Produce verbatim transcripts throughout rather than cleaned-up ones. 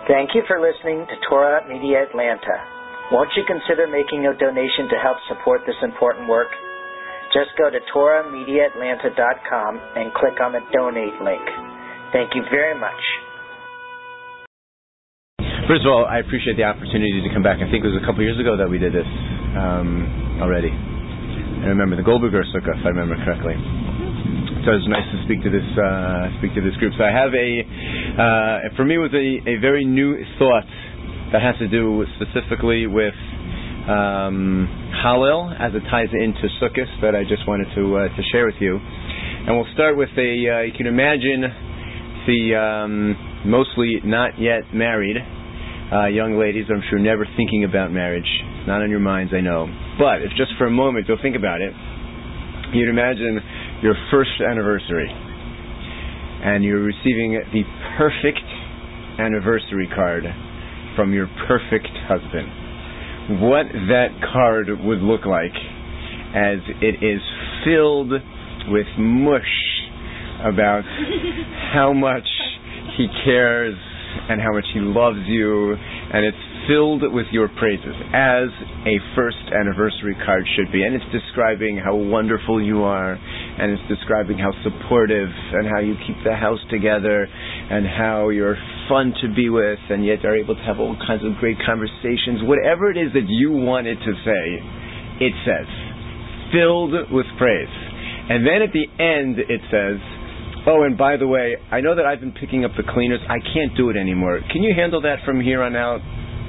Thank you for listening to Torah Media Atlanta. Won't you consider making a donation to help support this important work? Just go to torah media atlanta dot com and click on the donate link. Thank you very much. First of all, I appreciate the opportunity to come back. I think it was a couple years ago that we did this um, already. I remember the Goldberger Sukkah, if I remember correctly. So it was nice to speak to this uh, speak to this group. So I have a, uh, for me, it was a, a very new thought that has to do specifically with um, Hallel as it ties into Sukkot that I just wanted to uh, to share with you. And we'll start with a. Uh, you can imagine the um, mostly not yet married uh, young ladies. I'm sure never thinking about marriage. It's not on your minds, I know. But if just for a moment you'll think about it, you'd imagine your first anniversary, and you're receiving the perfect anniversary card from your perfect husband. What that card would look like, as it is filled with mush about how much he cares and how much he loves you, and it's filled with your praises, as a first anniversary card should be. And it's describing how wonderful you are, and it's describing how supportive and how you keep the house together and how you're fun to be with, and yet are able to have all kinds of great conversations. Whatever it is that you want it to say, it says, filled with praise. And then at the end it says, oh, and by the way, I know that I've been picking up the cleaners. I can't do it anymore. Can you handle that from here on out?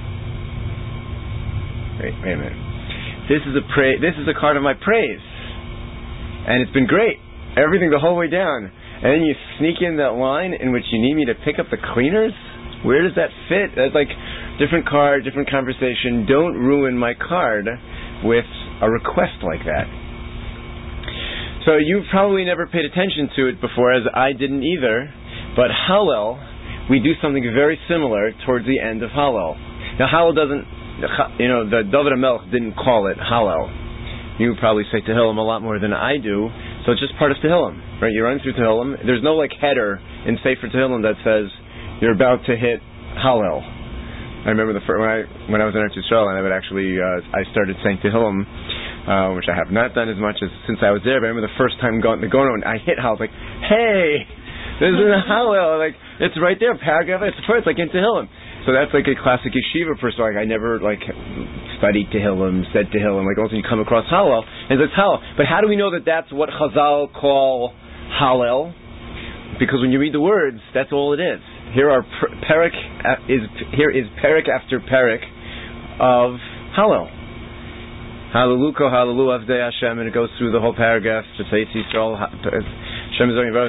Wait, wait a minute. This is a pra- This is a card of my praise, and it's been great, everything the whole way down. And then you sneak in that line in which you need me to pick up the cleaners. Where does that fit? That's like different card, different conversation. Don't ruin my card with a request like that. So you've probably never paid attention to it before, as I didn't either. But Hallel, we do something very similar towards the end of Hallel. Now Hallel doesn't. You know, the David HaMelech didn't call it Hallel. You probably say Tehillim a lot more than I do, so it's just part of Tehillim, right? You run through Tehillim. There's no like header in Sefer Tehillim that says you're about to hit Hallel. I remember the first, when I when I was in Eretz Yisrael, and I would actually uh, I started saying Tehillim, uh, which I have not done as much as since I was there. But I remember the first time going to go and I hit Hallel, like, hey, this is Hallel, like it's right there, paragraph. It's first, like in Tehillim. So that's like a classic yeshiva person. Like I never like studied Tehillim, said Tehillim. Like also you come across Hallel, and it's Hallel. But how do we know that that's what Chazal call Hallel? Because when you read the words, that's all it is. Here are perek is here is perek after perek of Hallel. Hallelujah, Hallelujah, Avdei Hashem, and it goes through the whole paragraph. Just say Yisrael. How can I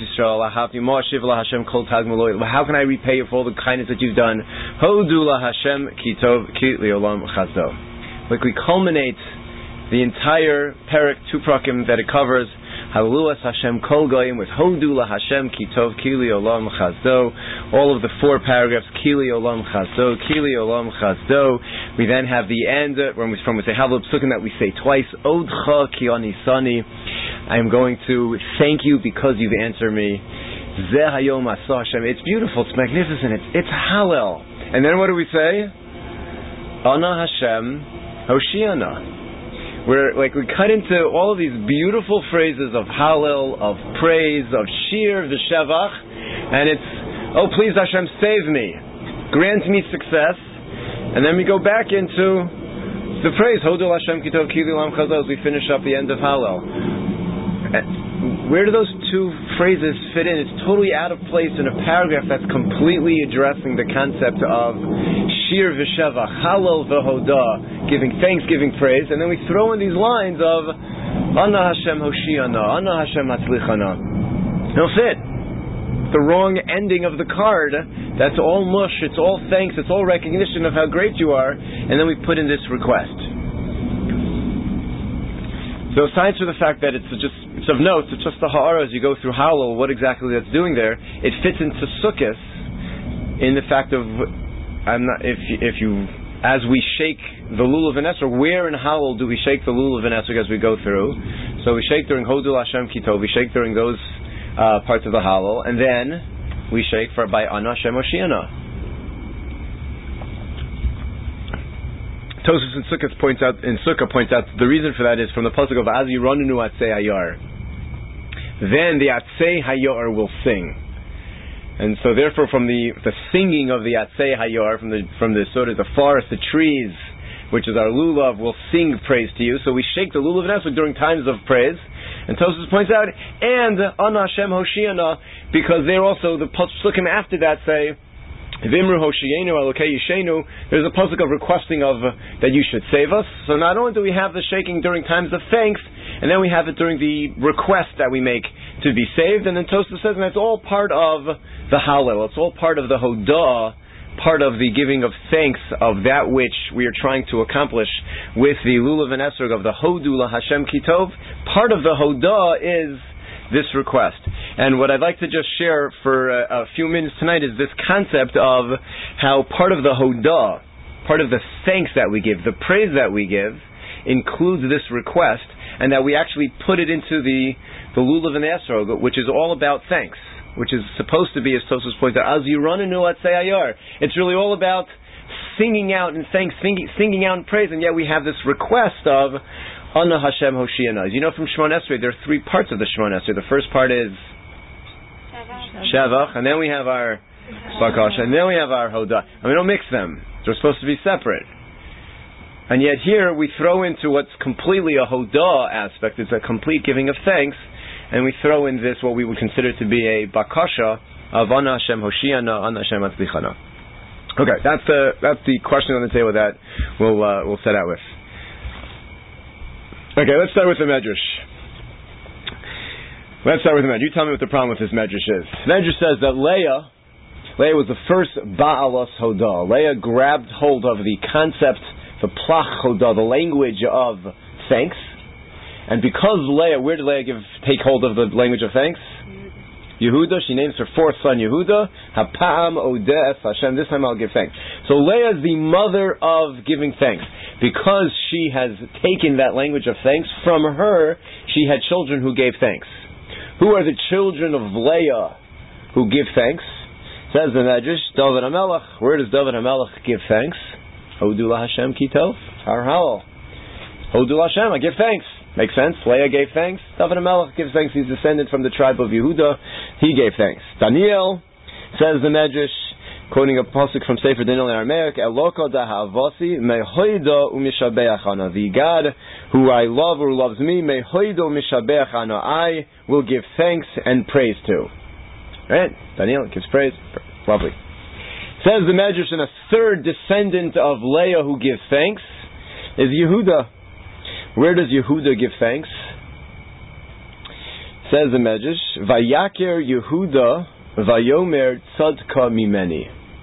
repay you for all the kindness that you've done? Like we culminate the entire perek, two prakim that it covers. Hallelujah Hashem Kol Goyim with Hodu La Hashem Kitov Kili Olam Chazdo. All of the four paragraphs Kili Olam Chazdo, Kili Olam Chazdo. We then have the end uh, when we from we say Hallel Psukim that we say twice. Odcha Ki Anisani. I am going to thank you because you've answered me. Zeh Hayom Asa Hashem. It's beautiful. It's magnificent. It's it's Hallel. And then what do we say? Ana Hashem Hoshiana. We're like we cut into all of these beautiful phrases of Hallel, of praise, of Shir, V'Shevach, and it's, oh please Hashem, save me, grant me success, and then we go back into the praise, Hodul Hashem Kitov Kili Lam Chazal, as we finish up the end of Hallel. Where do those two phrases fit in? It's totally out of place in a paragraph that's completely addressing the concept of Shir V'Shevach, Hallel V'Hodah, giving thanks, giving praise, and then we throw in these lines of Ana Hashem Hoshiana, Ana Hashem Hatzlichana. No fit. The wrong ending of the card. That's all mush, it's all thanks, it's all recognition of how great you are, and then we put in this request. So aside from the fact that it's just it's of note, it's just the ha'ara as you go through Hallel, what exactly that's doing there, it fits into Sukkot in the fact of I'm not if if you as we shake the lulav and esrog, where in Hallel do we shake the lulav and esrog as we go through? So we shake during Hodul Hashem Kitov, we shake during those uh, parts of the Hallel, and then we shake for by Ana Hashem Hoshiana. Tosfos in Sukkah points out, in Sukkah points out the reason for that is from the pasuk of Az Yironenu Atzei Hayar. Then the Atzei Hayar will sing. And so therefore from the, the singing of the Atzei Hayar, from the from the sort of the forest, the trees, which is our lulav, will sing praise to you. So we shake the lulav and esrog during times of praise. And Tosfos points out, and Ana Hashem Hoshiana, because they're also, the pasukim after that say, Vimru Hoshienu Elokei Yishenu, there's a pasuk of requesting of uh, that you should save us. So not only do we have the shaking during times of thanks, and then we have it during the request that we make to be saved. And then Tosfos says, and it's all part of the Hallel, it's all part of the Hodah, part of the giving of thanks of that which we are trying to accomplish with the Lulav and Esrog of the Hodu La Hashem Kitov. Part of the Hodah is this request. And what I'd like to just share for a, a few minutes tonight is this concept of how part of the Hodah, part of the thanks that we give, the praise that we give, includes this request, and that we actually put it into the, the Lulav and Esrog, which is all about thanks, which is supposed to be, as Tosfos points out, Az Yironenu Atzei Hayar. It's really all about singing out in thanks, singing, singing out in praise, and yet we have this request of Ana Hashem Hoshiana. You know, from Shemon Esrei, there are three parts of the Shemon Esrei. The first part is Shevach, and then we have our Bakash, and then we have our Hodah. And we don't mix them. They're supposed to be separate. And yet here we throw into what's completely a Hodah aspect. It's a complete giving of thanks. And we throw in this, what we would consider to be a bakasha of Ana Hashem Hoshiana, Ana Hashem Atzlichana. Okay, that's the that's the question on the table that we'll uh, we'll set out with. Okay, let's start with the Medrash. Let's start with the Medrash. You tell me what the problem with this Medrash is. Medrash says that Leah, Leah was the first Ba'alas Hodah. Leah grabbed hold of the concept, the Plach Hodah, the language of thanks. And because Leah, where did Leah give, take hold of the language of thanks? Yehuda. She names her fourth son Yehuda. Hapam Odeh Hashem. This time I'll give thanks. So Leah is the mother of giving thanks. Because she has taken that language of thanks, from her she had children who gave thanks. Who are the children of Leah who give thanks? Says the Medrash, David HaMelech. Where does David HaMelech give thanks? Hodu La Hashem Kitov. Har Halal. Hodu La Hashem, I give thanks. Makes sense. Leah gave thanks. David HaMelech gives thanks. He's descended from the tribe of Yehuda. He gave thanks. Daniel, says the Medrash, quoting a pasuk from Sefer Daniel in Aramaic, Eloko da ha'avasi mehoida u'mishabeach ana. The God who I love, or loves me, mehoida u'mishabeach ana. I will give thanks and praise to. Right? Daniel gives praise. Lovely. Says the Medrash, and a third descendant of Leah who gives thanks is Yehuda. Where does Yehuda give thanks? Says the Medrash, Vayaker Yehuda Vayomer Tzadka Mimeni.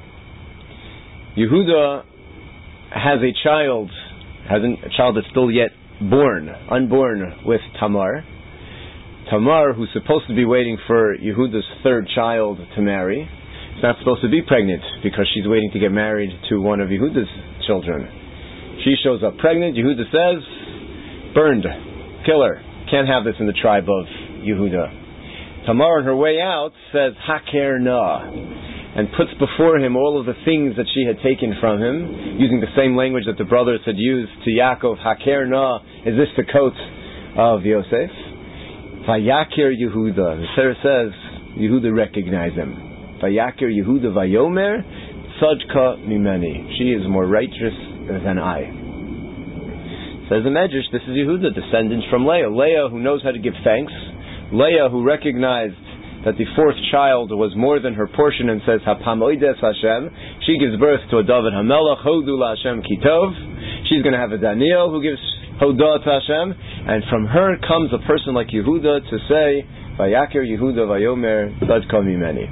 Yehuda has a child, has a child that's still yet born, unborn, with Tamar. Tamar, who's supposed to be waiting for Yehuda's third child to marry, is not supposed to be pregnant because she's waiting to get married to one of Yehuda's children. She shows up pregnant. Yehuda says, burned, kill her. Can't have this in the tribe of Yehuda. Tamar, on her way out, says, Haker na, and puts before him all of the things that she had taken from him, using the same language that the brothers had used to Yaakov. Haker na, is this the coat of Yosef? Vayaker Yehuda. The Torah says, Yehuda recognized him. Vayaker Yehuda Vayomer Tzadka Mimeni. She is more righteous than I. Says the Medrash, this is Yehuda, descendant from Leah. Leah, who knows how to give thanks. Leah, who recognized that the fourth child was more than her portion and says, Hapam Oides Hashem. She gives birth to a David HaMelech, Hodu La Hashem Kitov. She's going to have a Daniel who gives Hodah to Hashem. And from her comes a person like Yehuda to say, Vayaker Yehuda Vayomer Tzadka Mimeni.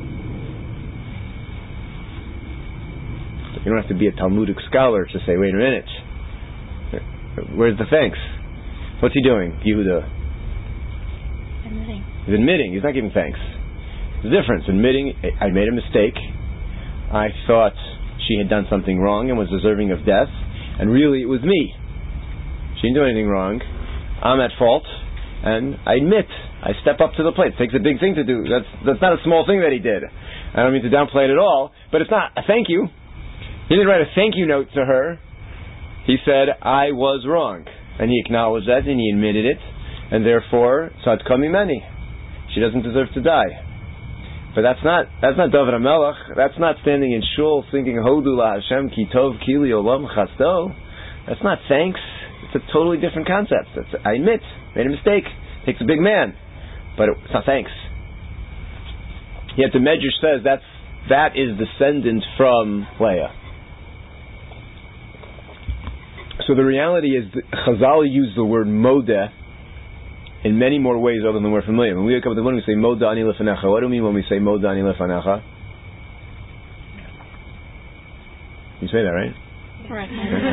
You don't have to be a Talmudic scholar to say, wait a minute. Where's the thanks? What's he doing, Yehuda? Admitting. He's admitting. He's not giving thanks. There's a difference. Admitting, I made a mistake. I thought she had done something wrong and was deserving of death. And really it was me. She didn't do anything wrong. I'm at fault. And I admit. I step up to the plate. It takes a big thing to do. That's, that's not a small thing that he did. I don't mean to downplay it at all. But it's not a thank you. He didn't write a thank you note to her. He said, I was wrong. And he acknowledged that and he admitted it. And therefore, Tzadka Mimeni. She doesn't deserve to die. But that's not that's not David HaMelech. That's not standing in shul singing Hodu La Hashem Ki Tov Kili Olam Chasto. That's not thanks. It's a totally different concept. It's, I admit, made a mistake. Takes a big man. But it's not thanks. Yet the Medrash says that's, that is descendant from Leah. So the reality is that Chazal used the word Modeh in many more ways other than we're familiar. When we wake up in the morning, we say Moda Ani Lefanecha. What do we mean when we say Moda Ani Lefanecha? You say that, right? Right.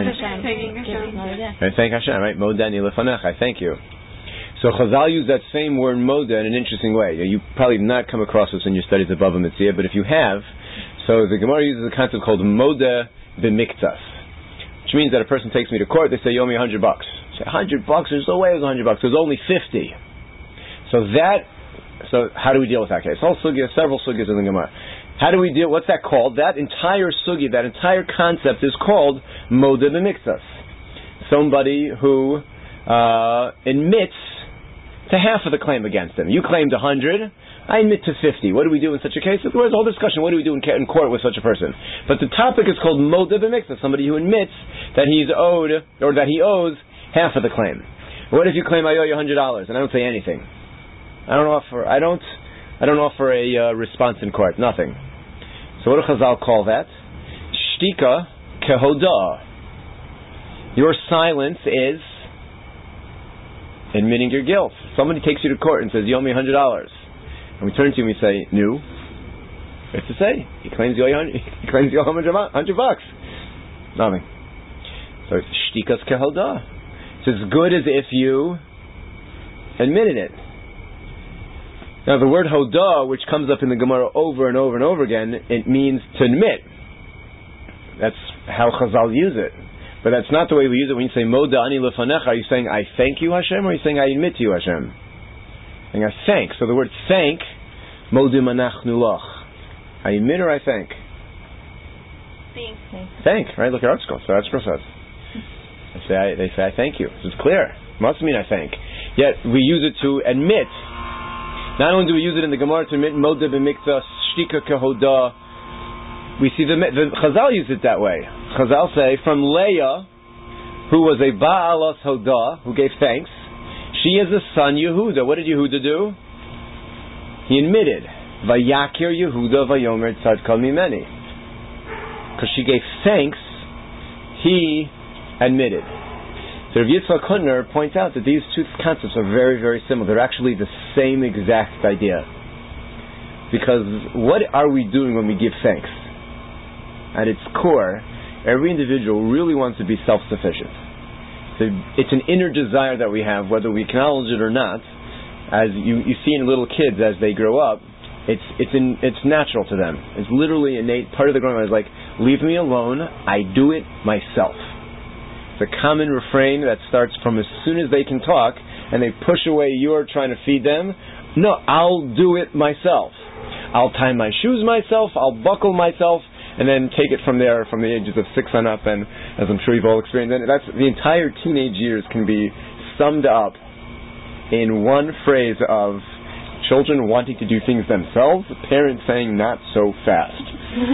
Right. Thank Hashem, right? Moda Ani Lefanecha. I thank you. So Chazal used that same word Moda in an interesting way. You probably have not come across this in your studies of Bava Metzia, but if you have, so the Gemara uses a concept called Moda B'miktas, which means that a person takes me to court, they say, you owe me a hundred bucks. A hundred bucks, there's no way it was a hundred bucks, there's only fifty. So that, so how do we deal with that case? All sugya, several sugyas in the Gemara. How do we deal, what's that called? That entire sugya, that entire concept is called Moda B'miktas. Somebody who uh, admits to half of the claim against him. You claimed a hundred, I admit to fifty. What do we do in such a case? There's a whole discussion. What do we do in court with such a person? But the topic is called Moda B'miktas, somebody who admits that he's owed, or that he owes half of the claim. What if you claim I owe you a hundred dollars and I don't say anything? I don't offer. I don't. I don't offer a uh, response in court. Nothing. So what do Chazal call that? Shtika kehodah. Your silence is admitting your guilt. Somebody takes you to court and says you owe me a hundred dollars, and we turn to you and we say no. What to say? He claims you owe you he claims you owe him a hundred bucks. Nothing. So it's shtikas kehodah. It's as good as if you admitted it. Now the word hodah, which comes up in the Gemara over and over and over again, it means to admit. That's how Chazal use it. But that's not the way we use it when you say Moda Ani Lefanecha. Are you saying I thank you Hashem, or are you saying I admit to you Hashem? Saying I thank. So the word thank, Modim Anachnu Lach. I admit or I thank? Thank. Thank, right? Look at Art School. So that's process. They say, I, they say, I thank you. This is clear. It must mean I thank. Yet, we use it to admit. Not only do we use it in the Gemara to admit, Moda b'miktas, shtika kehodah, we see the, the Chazal use it that way. Chazal say, from Leah, who was a Ba'alas Hodah, who gave thanks, she is a son Yehuda. What did Yehuda do? He admitted, Vayakir Yehuda vayomer tzadka mimeni. Because she gave thanks, he admitted. So Rav Yitzchak Hutner points out that these two concepts are very, very similar. They're actually the same exact idea. Because what are we doing when we give thanks? At its core, every individual really wants to be self-sufficient. So it's an inner desire that we have, whether we acknowledge it or not. As you, you see in little kids as they grow up, it's it's in, it's natural to them. It's literally innate. Part of the growing up is like, leave me alone, I do it myself. It's a common refrain that starts from as soon as they can talk, and they push away you're trying to feed them. No, I'll do it myself. I'll tie my shoes myself, I'll buckle myself, and then take it from there, from the ages of six on up, and as I'm sure you've all experienced, and that's the entire teenage years can be summed up in one phrase of children wanting to do things themselves, parents saying not so fast.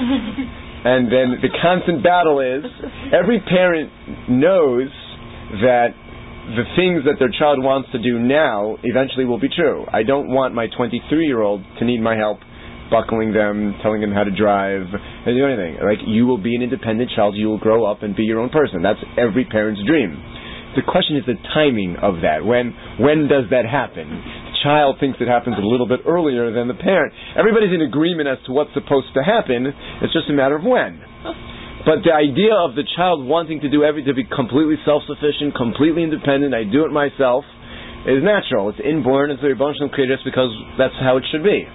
And then the constant battle is, every parent knows that the things that their child wants to do now eventually will be true. I don't want my twenty-three-year-old to need my help buckling them, telling them how to drive, and do anything. Like, you will be an independent child, you will grow up and be your own person. That's every parent's dream. The question is the timing of that. When when does that happen? The child thinks it happens a little bit earlier than the parent. Everybody's in agreement as to what's supposed to happen. It's just a matter of when. But the idea of the child wanting to do everything, to be completely self-sufficient, completely independent, I do it myself, is natural. It's inborn. It's the Rebbeinu Shalom created us because that's how it should be.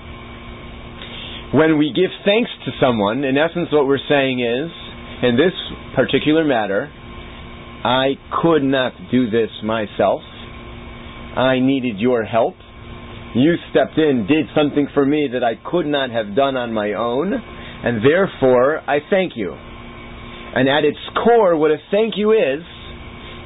When we give thanks to someone, in essence what we're saying is, in this particular matter, I could not do this myself. I needed your help. You stepped in, did something for me that I could not have done on my own, and therefore I thank you. And at its core, what a thank you is,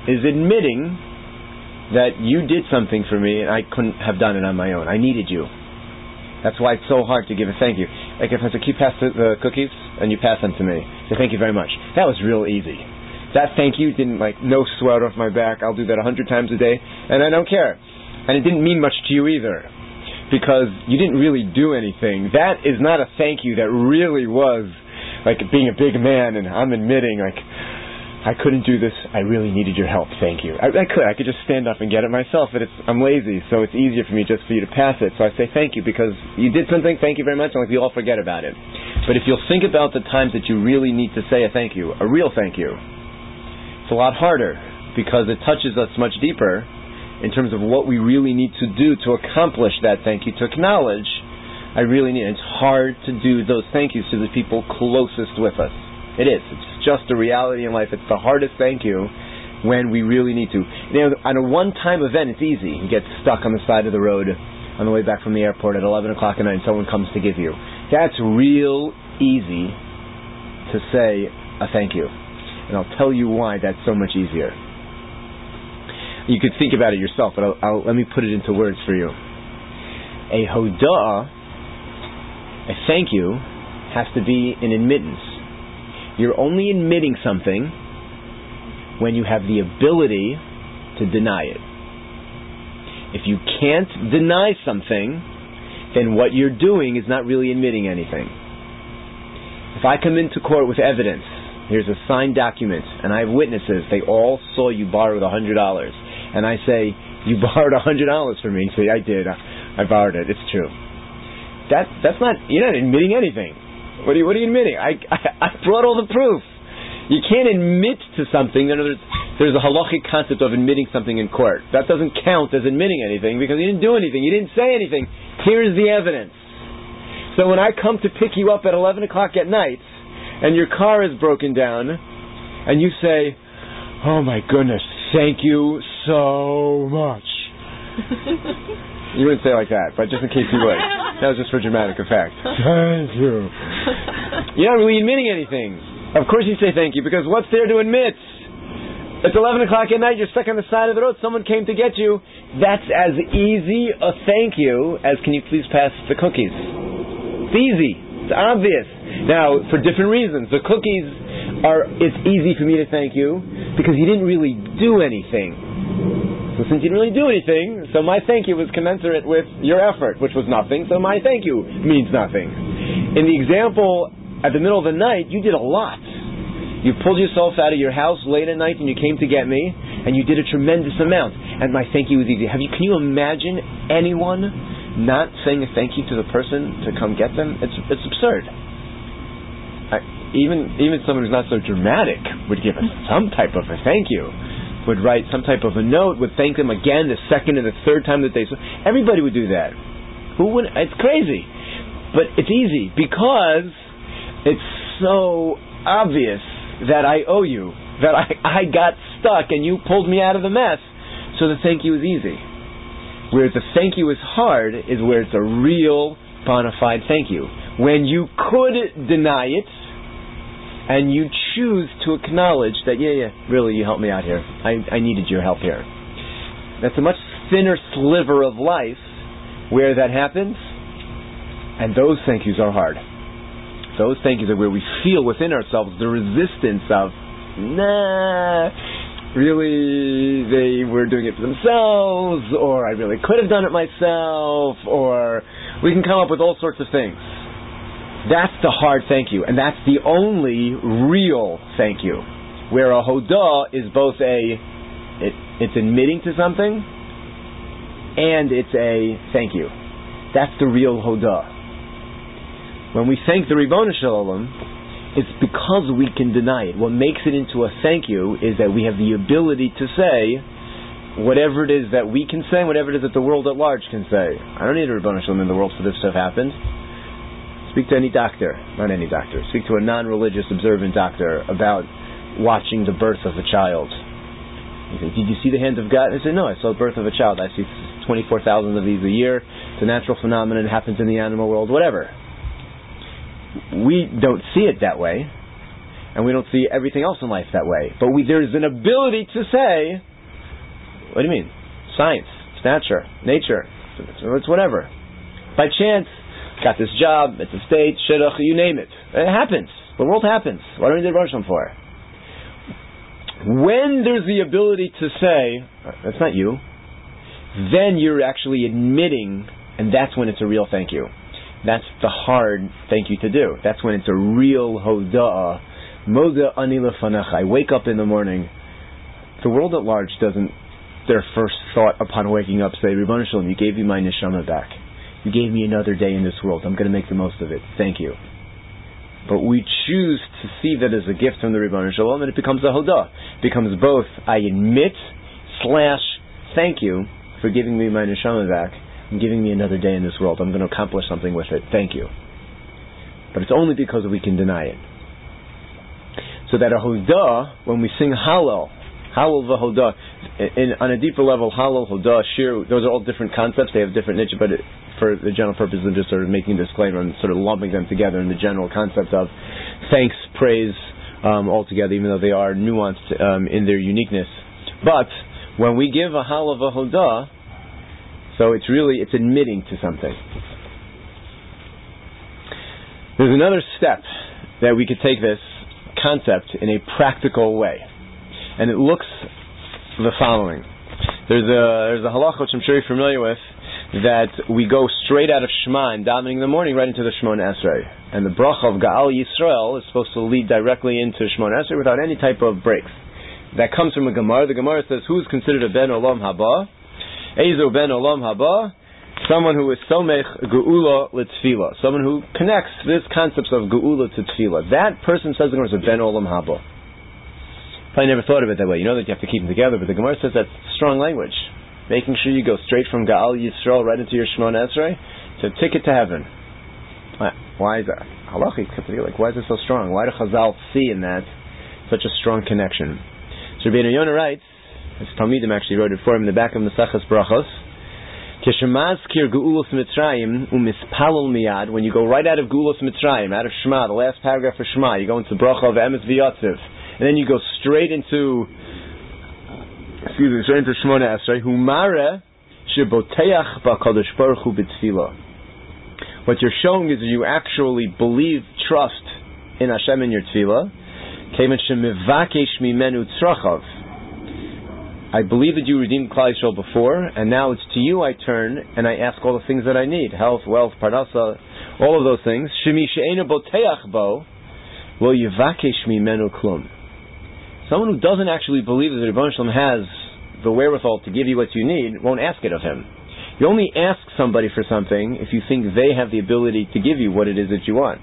is admitting that you did something for me and I couldn't have done it on my own. I needed you. That's why it's so hard to give a thank you. Like if I said, can you pass the, the cookies? And you pass them to me. Say, thank you very much. That was real easy. That thank you didn't like, no sweat off my back. I'll do that a hundred times a day. And I don't care. And it didn't mean much to you either. Because you didn't really do anything. That is not a thank you that really was like being a big man and I'm admitting like, I couldn't do this. I really needed your help. Thank you. I, I could. I could just stand up and get it myself, but it's, I'm lazy, so it's easier for me just for you to pass it. So I say thank you because you did something. Thank you very much. And like we all forget about it. But if you'll think about the times that you really need to say a thank you, a real thank you, it's a lot harder because it touches us much deeper in terms of what we really need to do to accomplish that thank you, to acknowledge I really need. It's hard to do those thank yous to the people closest with us. It is. It's just a reality in life. It's the hardest thank you when we really need to. You know, on a one-time event, it's easy. You get stuck on the side of the road on the way back from the airport at eleven o'clock at night and someone comes to give you. That's real easy to say a thank you. And I'll tell you why that's so much easier. You could think about it yourself, but I'll, I'll, let me put it into words for you. A hoda'ah, a thank you, has to be an admittance. You're only admitting something when you have the ability to deny it. If you can't deny something, then what you're doing is not really admitting anything. If I come into court with evidence, here's a signed document, and I have witnesses, they all saw you borrowed one hundred dollars, and I say, you borrowed one hundred dollars from me, and say, I did, I, I borrowed it, it's true. That, that's not, you're not admitting anything. What are you, what are you admitting? I, I, I brought all the proof. You can't admit to something. In other words, there's a halachic concept of admitting something in court. That doesn't count as admitting anything because you didn't do anything. You didn't say anything. Here's the evidence. So when I come to pick you up at eleven o'clock at night and your car is broken down and you say, oh my goodness, thank you so much. You wouldn't say it like that, but just in case you would. That was just for dramatic effect. Thank you. You're not really admitting anything. Of course you say thank you, because what's there to admit? It's eleven o'clock at night, you're stuck on the side of the road, someone came to get you. That's as easy a thank you as can you please pass the cookies. It's easy. It's obvious. Now, for different reasons. The cookies are, it's easy for me to thank you because you didn't really do anything. So since you didn't really do anything, so my thank you was commensurate with your effort, which was nothing, so my thank you means nothing. In the example, at the middle of the night, you did a lot. You pulled yourself out of your house late at night and you came to get me, and you did a tremendous amount, and my thank you was easy. Have you, can you imagine anyone not saying a thank you to the person to come get them? It's it's absurd. I, even, even someone who's not so dramatic would give us some type of a thank you. Would write some type of a note, would thank them again the second and the third time that they saw. Everybody would do that. Who would? It's crazy. But it's easy because it's so obvious that I owe you, that I, I got stuck and you pulled me out of the mess. So the thank you is easy. Where the thank you is hard is where it's a real bona fide thank you. When you could deny it, and you choose to acknowledge that, yeah, yeah, really, you helped me out here. I, I needed your help here. That's a much thinner sliver of life where that happens, and those thank yous are hard. Those thank yous are where we feel within ourselves the resistance of, nah, really, they were doing it for themselves, or I really could have done it myself, or we can come up with all sorts of things. That's the hard thank you, and that's the only real thank you, where a hodah is both a, it, it's admitting to something, and it's a thank you. That's the real hodah. When we thank the Ribono Shel Olam, it's because we can deny it. What makes it into a thank you is that we have the ability to say whatever it is that we can say, whatever it is that the world at large can say. I don't need a Ribono Shel Olam in the world for this to have happened. Speak to any doctor, not any doctor. Speak to a non-religious, observant doctor about watching the birth of a child. You say, did you see the hand of God? I say, no, I saw the birth of a child. I see twenty-four thousand of these a year. It's a natural phenomenon. It happens in the animal world, whatever. We don't see it that way. and we don't see everything else in life that way. But we, there's an ability to say, what do you mean? Science, it's nature, nature, it's whatever. By chance, got this job, it's a state, shidduch, you name it. It happens. The world happens. What do we need Rosh Hashanah for? When there's the ability to say, that's not you, then you're actually admitting, and that's when it's a real thank you. That's the hard thank you to do. That's when it's a real hoda'ah. Moda ani lefanecha. I wake up in the morning. The world at large doesn't, their first thought upon waking up say, Ribbon Shalom, you gave me my neshama back. You gave me another day in this world. I'm going to make the most of it. Thank you. But we choose to see that as a gift from the Ribbon Shalom, and it becomes a hodah. It becomes both, I admit, slash, thank you for giving me my neshama back and giving me another day in this world. I'm going to accomplish something with it. Thank you. But it's only because we can deny it. So that a hodah, when we sing Hallel, Hallel v'hodah, in, on a deeper level, Hallel, hodah, shir, those are all different concepts. They have different niche, but it, for the general purpose of just sort of making a disclaimer and sort of lumping them together in the general concept of thanks, praise, um, all together, even though they are nuanced um, in their uniqueness. But when we give a Hallel v'hodah, so it's really, it's admitting to something. There's another step that we could take this concept in a practical way. And it looks the following. There's a there's a halacha which I'm sure you're familiar with, that we go straight out of Shema and davening in the morning right into the Shemona Esrei. And the bracha of Gaal Yisrael is supposed to lead directly into Shemona Esrei without any type of breaks. That comes from a Gemara. The Gemara says, who is considered a Ben Olam Haba? Ezo Ben Olam Haba? Someone who is Somech Geula L'Tfila. Someone who connects this concept of Geula to Tfila. That person, says the Gemara, is a Ben Olam Haba. Probably never thought of it that way. You know that you have to keep them together, but the Gemara says that's strong language. Making sure you go straight from Gaal Yisrael right into your Shemona Esrei to ticket to heaven. Why is that? Halachic, like, why is it so strong? Why do Chazal see in that such a strong connection? So Rabbeinu Yonah writes, his Talmidim actually wrote it for him in the back of Maseches Brachos, Keshemazkir Geulus Mitzrayim umispalul miyad. When you go right out of Geulus Mitzrayim, out of Shema, the last paragraph of Shema, you go into Bracha of Emes V'Yotziv, and then you go straight into, excuse me, straight into Shemona Esrei. Humare sheboteach b'Kadosh Baruch Hu b'tfila. What you're showing is you actually believe, trust in Hashem in your tefillah. Kemen shemivakesh mimenu tzrachav. I believe that you redeemed Klal Yisrael before, and now it's to you I turn and I ask all the things that I need: health, wealth, parnasa, all of those things. Shemi she'ena boteach bo lo yivakesh mimenu klum. Someone who doesn't actually believe that the Rebbeinu Shalom has the wherewithal to give you what you need won't ask it of him. You only ask somebody for something if you think they have the ability to give you what it is that you want.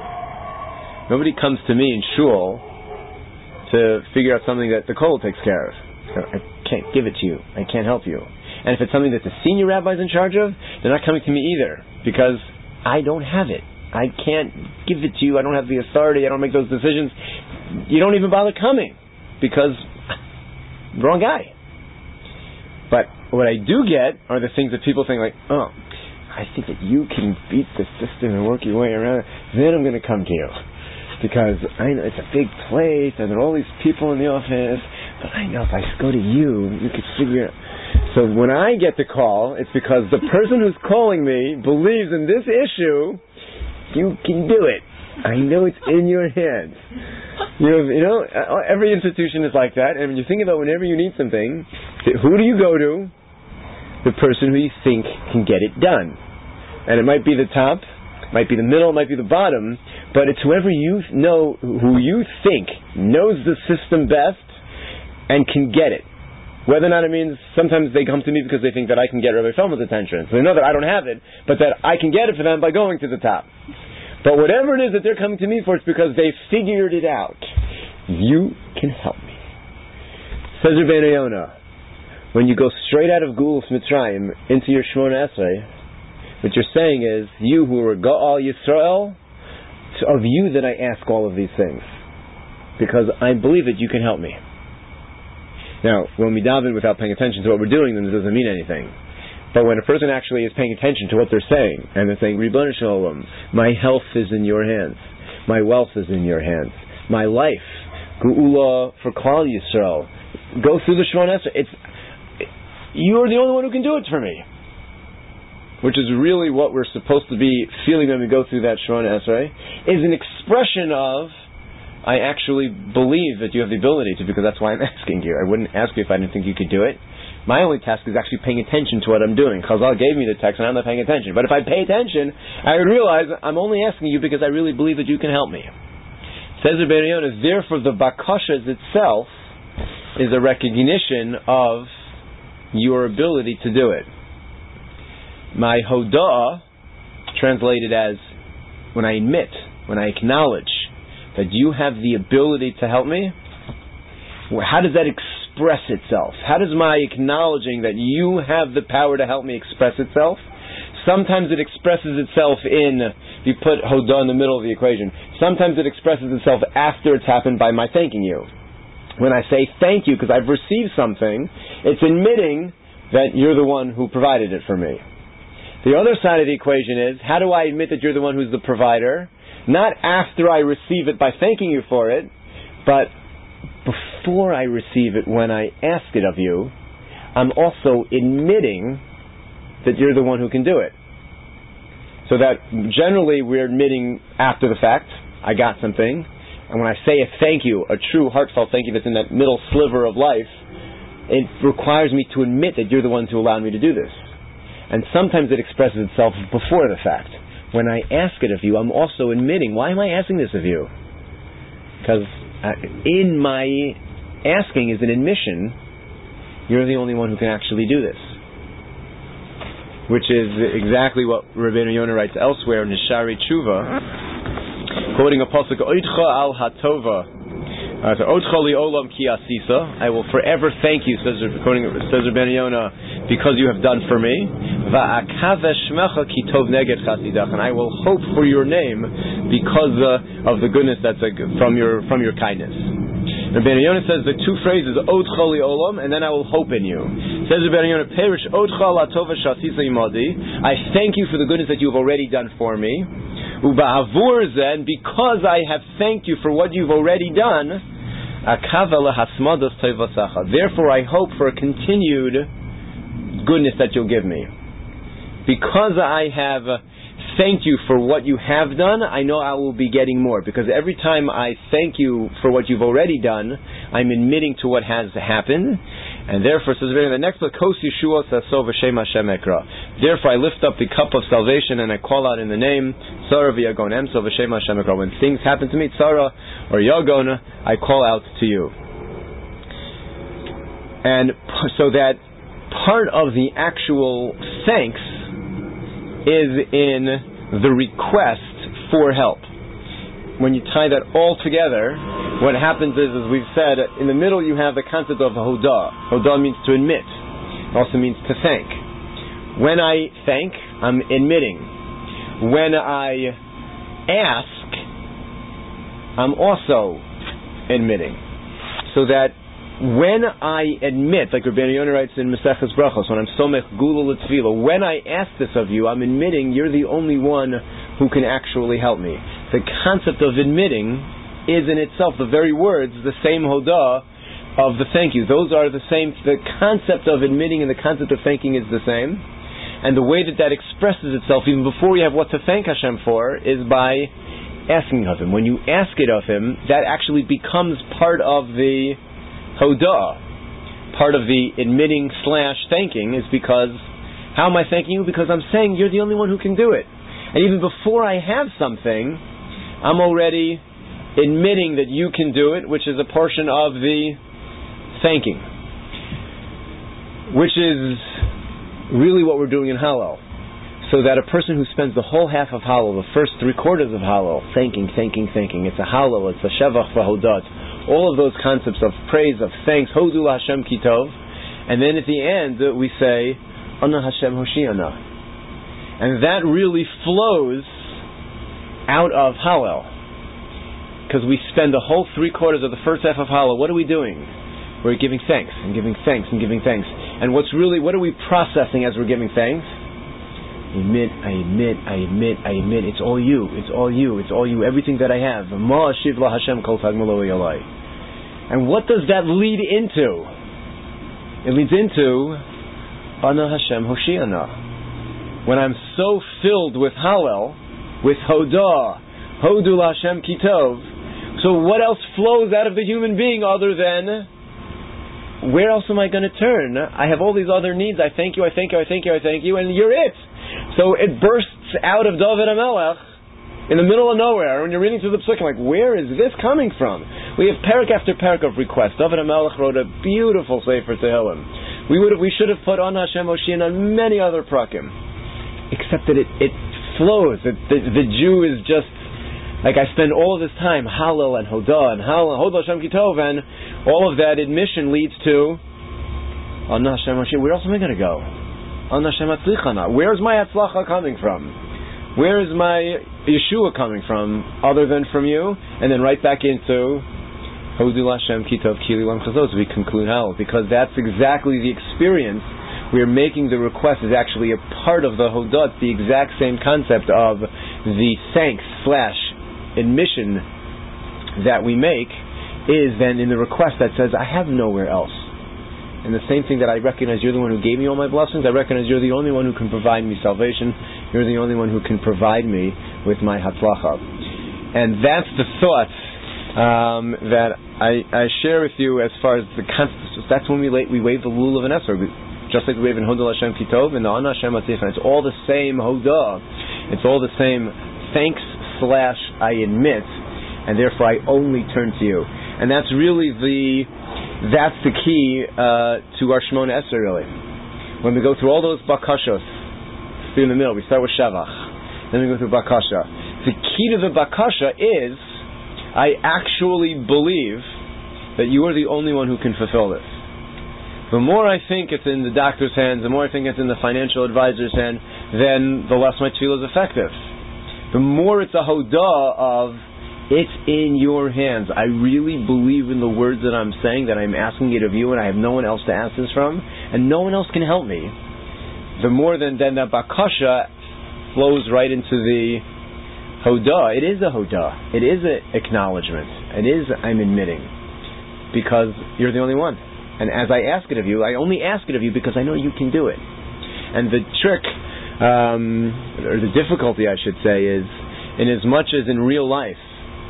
Nobody comes to me in shul to figure out something that the kollel takes care of. So I can't give it to you. I can't help you. And if it's something that the senior rabbi is in charge of, they're not coming to me either, because I don't have it. I can't give it to you. I don't have the authority. I don't make those decisions. You don't even bother coming, because wrong guy. But what I do get are the things that people think like, oh, I think that you can beat the system and work your way around. Then I'm going to come to you, because I know it's a big place and there are all these people in the office. But I know if I go to you, you could figure it out. So when I get the call, it's because the person who's calling me believes in this issue. You can do it. I know it's in your hands. You know, you know, every institution is like that. And when you think about whenever you need something, who do you go to? The person who you think can get it done. And it might be the top, might be the middle, might be the bottom, but it's whoever you know, who you think knows the system best and can get it. Whether or not it means, sometimes they come to me because they think that I can get Rabbi Feldman's attention. So they know that I don't have it, but that I can get it for them by going to the top. But whatever it is that they're coming to me for, it's because they figured it out. You can help me. Says Rabbeinu Yonah, when you go straight out of Geulus Mitzrayim into your Shemona Esrei, what you're saying is, you who are Gaal Yisrael, it's of you that I ask all of these things, because I believe that you can help me. Now, when we daven without paying attention to what we're doing, then it doesn't mean anything. But when a person actually is paying attention to what they're saying, and they're saying, Ribbon Shalom, my health is in your hands, my wealth is in your hands, my life, Geula for Klal Yisrael, go through the Shemona Esrei. It's you're the only one who can do it for me, which is really what we're supposed to be feeling when we go through that Shemona Esrei, is an expression of, I actually believe that you have the ability to, because that's why I'm asking you. I wouldn't ask you if I didn't think you could do it. My only task is actually paying attention to what I'm doing. Chazal gave me the text and I'm not paying attention. But if I pay attention, I would realize I'm only asking you because I really believe that you can help me. Says Rabbeinu Yonah, therefore the bakasha itself is a recognition of your ability to do it. My hoda'ah, translated as when I admit, when I acknowledge that you have the ability to help me, how does that express itself? How does my acknowledging that you have the power to help me express itself? Sometimes it expresses itself in, you put hoda'ah in the middle of the equation, sometimes it expresses itself after it's happened by my thanking you. When I say thank you because I've received something, it's admitting that you're the one who provided it for me. The other side of the equation is, how do I admit that you're the one who's the provider? Not after I receive it by thanking you for it, but before I receive it, when I ask it of you, I'm also admitting that you're the one who can do it. So that generally we're admitting after the fact, I got something, and when I say a thank you, a true heartfelt thank you that's in that middle sliver of life, it requires me to admit that you're the one who allowed me to do this. And sometimes it expresses itself before the fact. When I ask it of you, I'm also admitting, why am I asking this of you? Because uh, in my asking is an admission, you're the only one who can actually do this. Which is exactly what Rabbeinu Yonah writes elsewhere in his Shari Tshuva, quoting a pasuk, Oitcha al hatova, Uh, so, I will forever thank you, says, quoting, says Rabbeinu Yonah, because you have done for me. And I will hope for your name because uh, of the goodness that's uh, from your from your kindness. Rabbeinu Yonah says the two phrases, Odcha li olam, and then I will hope in you. Says Rabbeinu Yonah, Perish Odcha la tova shasisa imadi. I thank you for the goodness that you have already done for me. Uba'avur zen, because I have thanked you for what you've already done, therefore I hope for a continued goodness that you'll give me. Because I have thanked you for what you have done, I know I will be getting more. Because every time I thank you for what you've already done, I'm admitting to what has happened. And therefore, says the next book, Kos Yeshua Saso V'Shem Hashem Ekra. Therefore, I lift up the cup of salvation and I call out in the name Tzara V'Yagon Emso V'Shem Hashem Ekra. When things happen to me, Tzara or Yagon, I call out to you. And so that part of the actual thanks is in the request for help. When you tie that all together, what happens is, as we've said, in the middle you have the concept of hodah. Hodah means to admit. It also means to thank. When I thank, I'm admitting. When I ask, I'm also admitting. So that when I admit, like Rabbeinu Yonah writes in Maseches Brachos, when I'm somech gula l'tefila, when I ask this of you, I'm admitting you're the only one who can actually help me. The concept of admitting is in itself, the very words, the same hodah of the thank you. Those are the same, the concept of admitting and the concept of thanking is the same. And the way that that expresses itself, even before we have what to thank Hashem for, is by asking of Him. When you ask it of Him, that actually becomes part of the hodah. Part of the admitting slash thanking is because, how am I thanking you? Because I'm saying you're the only one who can do it. And even before I have something, I'm already admitting that you can do it, which is a portion of the thanking. Which is really what we're doing in Hallel. So that a person who spends the whole half of Hallel, the first three quarters of Hallel, thanking, thanking, thanking, it's a Hallel, it's a Shevach v'Hodat, all of those concepts of praise, of thanks, Hodu Hashem Kitov, and then at the end we say, Ana Hashem Hoshiana. And that really flows out of Hallel. Because we spend the whole three quarters of the first half of Hallel, what are we doing? We're giving thanks, and giving thanks, and giving thanks. And what's really, what are we processing as we're giving thanks? I admit, I admit, I admit, I admit, it's all you, it's all you, it's all you, everything that I have. Ma ashiv la Hashem kol tag maloi alai. And what does that lead into? It leads into Ana Hashem Hoshiana. When I'm so filled with Hallel, with Hodah, Hodu la Hashem Kitov, so what else flows out of the human being other than, where else am I going to turn? I have all these other needs. I thank you, I thank you, I thank you, I thank you, and you're it. So it bursts out of David HaMelech in the middle of nowhere. When you're reading through the Psukim, like, where is this coming from? We have parak after parak of requests. David HaMelech wrote a beautiful Sefer Tehillim. We would have, we should have put on Hashem Hoshin on many other prakim, except that it, it flows. It, the, the Jew is just, like, I spend all of this time Hallel and Hodah and Hallel, Hodah Hashem Kitov, and all of that admission leads to on Hashem Hoshin. Where else am I going to go? On Hashem Atzlichana. Where's my Atzlacha coming from? Where is my Yeshua coming from, other than from you? And then right back into Hodu Hashem Kitov Kili Lam Chazos. We conclude Hallel, because that's exactly the experience. We're making the request is actually a part of the Hodah. It's the exact same concept of the thanks slash admission that we make is then in the request that says, I have nowhere else. And the same thing that I recognize you're the one who gave me all my blessings, I recognize you're the only one who can provide me salvation, you're the only one who can provide me with my hatzlacha. And that's the thought um, that I, I share with you as far as the concept. That's when we, we wave the lulav and esrog, just like we wave in Hodah Hashem Kitov and the Ana Hashem Atzlichana. It's all the same Hodah. It's all the same thanks slash I admit, and therefore I only turn to you. And that's really the that's the key uh, to our Shemona Esrei, really. When we go through all those bakashos, through in the middle, we start with Shavach, then we go through bakasha. The key to the bakasha is, I actually believe that you are the only one who can fulfill this. The more I think it's in the doctor's hands, the more I think it's in the financial advisor's hand, then the less my tefillah is effective. The more it's a hodah of, it's in your hands. I really believe in the words that I'm saying, that I'm asking it of you, and I have no one else to ask this from, and no one else can help me. The more than, then that bakasha flows right into the hodah. It is a hodah. It is an acknowledgement. It is, I'm admitting, because you're the only one. And as I ask it of you, I only ask it of you because I know you can do it. And the trick, um, or the difficulty I should say, is in as much as in real life,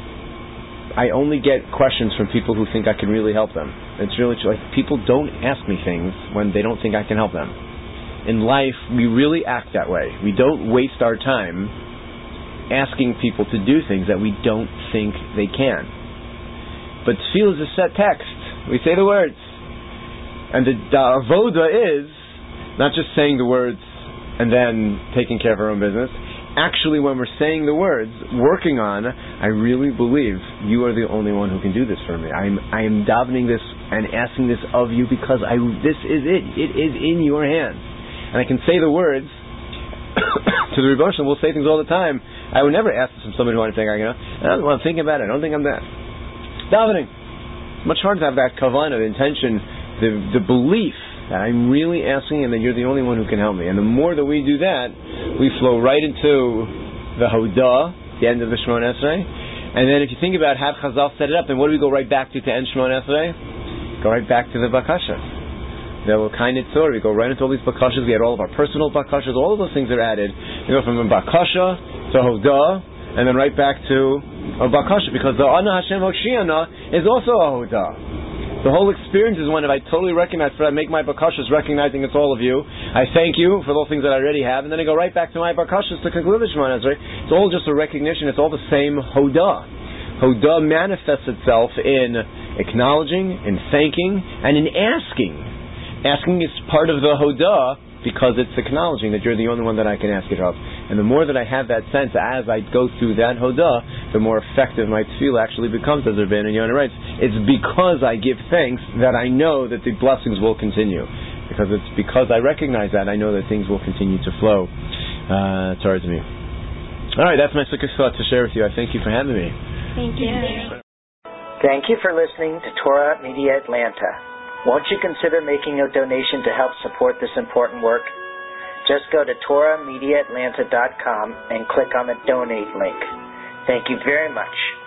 I only get questions from people who think I can really help them. It's really true. Like, people don't ask me things when they don't think I can help them. In life, we really act that way. We don't waste our time asking people to do things that we don't think they can. But tefillah is a set text. We say the words. And the, the avoda is not just saying the words and then taking care of our own business. Actually, when we're saying the words, working on, I really believe you are the only one who can do this for me. I'm I am davening this and asking this of you because I this is it. It is in your hands. And I can say the words to the Rebbe Shalom. We'll say things all the time. I would never ask this from somebody who I think I you know. I don't want to think about it. I don't think I'm that. Davening. It's much harder to have that kavanah, the intention, the the belief that I'm really asking and that you're the only one who can help me. And the more that we do that, we flow right into the Hodah, the end of the Shemona Esrei. And then if you think about how Chazal set it up, then what do we go right back to to end Shemona Esrei? Go right back to the Bakashas. The L'Kain Tzor, we go right into all these Bakashas. We had all of our personal Bakashas, all of those things are added. We go from a Bakasha to Hodah, and then right back to a Bakasha, because the Ana Hashem Hoshiana is also a Hodah. The whole experience is one of I totally recognize, for I make my bakashas recognizing it's all of you. I thank you for those things that I already have, and then I go right back to my bakashas to conclude the Shemona Esrei. It's all just a recognition. It's all the same hodah. Hodah manifests itself in acknowledging, in thanking, and in asking. Asking is part of the hodah because it's acknowledging that you're the only one that I can ask it of. And the more that I have that sense as I go through that hodah, the more effective my tefillah actually becomes, as Rabbeinu Yonah writes. It's because I give thanks that I know that the blessings will continue. Because it's because I recognize that, I know that things will continue to flow uh, towards me. Alright, that's my sukkah thought to share with you. I thank you for having me. Thank you. Thank you for listening to Torah Media Atlanta. Won't you consider making a donation to help support this important work? Just go to Torah Media Atlanta dot com and click on the donate link. Thank you very much.